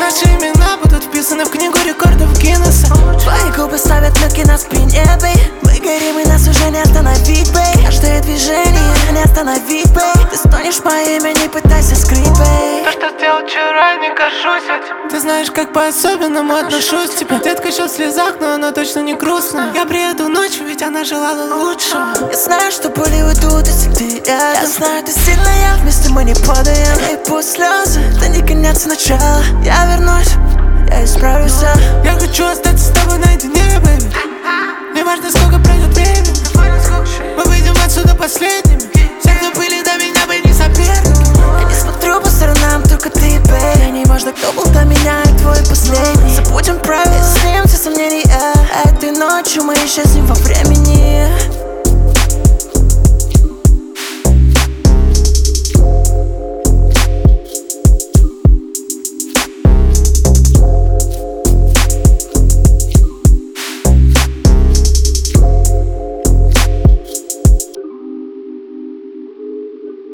наши имена будут вписаны в книгу рекордов Гиннесса. Твои губы ставят метки на спине, бэй. Мы горим, и нас уже не остановить, бэй. Каждое движение не остановить, бэй. Ты стонешь мое имя, не пытайся скрыть, бэй. То, что сделал вчера, не горжусь этим. Ты знаешь, как по-особенному отношусь к тебе. Детка еще в слезах, но она точно не грустная. Я приеду ночью, ведь она желала лучшего. Я знаю, что боли уйдут, если ты рядом. Я знаю, ты сильная, вместе мы не падаем. И пусть слезы, это не конец, начала. Я вернусь, я исправлюсь сам. Я хочу остаться с тобой наедине, бэйби. Не важно, сколько пройдет время. Мы выйдем отсюда последними. Все, кто были